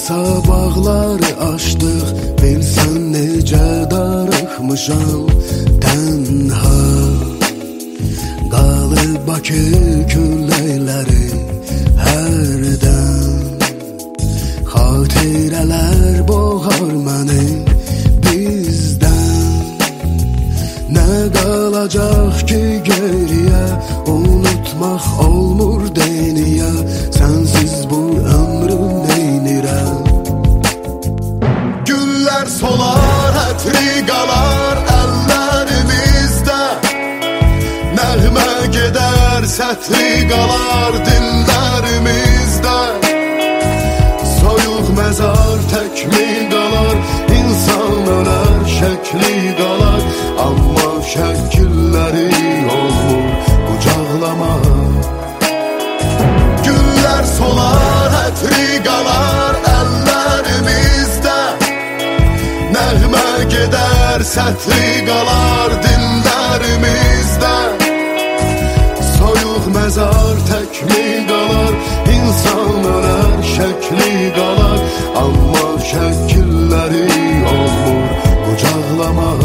sabahlar açdıq, bilsən necə darıxmışam. Tənha qalıb Bakı külləkləri hərdən. Xatirələr boğar məni bizdən. Nə qalacaq ki geriyə, unutmaq olmur deyniyə. Sənsiz bu ömrüm neynirəm? Güllər solar, ətri qalar əllərimizdə. Nəğmə gedər, sətri qalar dillərimizdə. Soyuq məzar təkmi qalar, insan ölər, şəkli qalar. Amma şəkilləri olmur qucaqlamaq. Güllər solar, ətri qalar əllərimizdə. Nəğmə gedər, sətri qalar dillərimizdə. Soyuq məzar təkmi qalar, insan ölər, şəkli qalar. Amma şəkilləri olmur qucaqlamaq.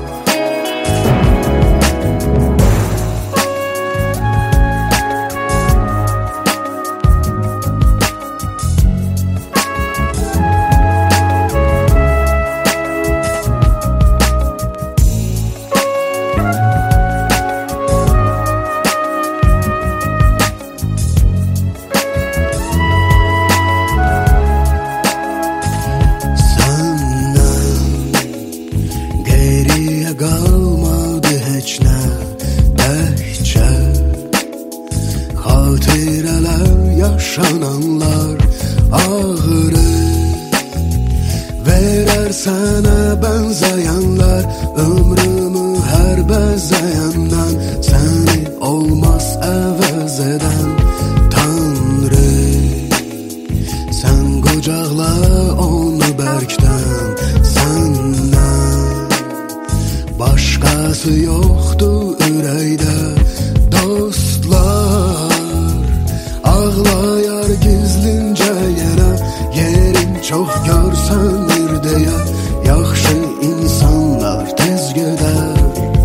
Qalmadı heç nə təkcə, xatirələr, yaşananlar ağrı verər sənə bənzəyənlər. Ömrümü hər bəzəyəndən, səni olmaz əvəz edən Tanrı. Sən qucaqla onu bərkdən, başqası yoxdur ürəkdə. Dostlar ağlayar gizlincə yenə, yerin çox görsənir deyə. Yaxşı insanlar tez gedər.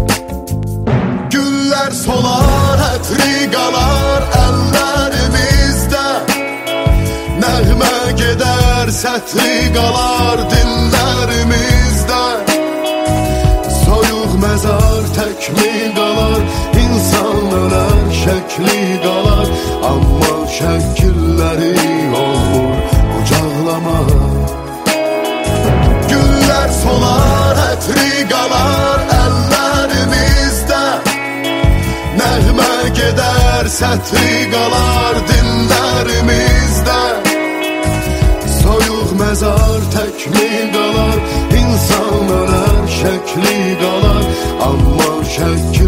Güllər solar, ətri qalar əllərimizdə. Nəğmə gedər, sətri qalar dillərimizdə. Məzar təkmi qalar, insan ölər, şəkli qalar. Amma şəkilləri olmur qucaqlamaq. Güllər solar, ətri qalar əllərimizdə. Nəğmə gedər, sətri qalar dillərimizdə. Soyuq məzar təkmi qalar, insan ölər, şəkli qalar. Amma şəkil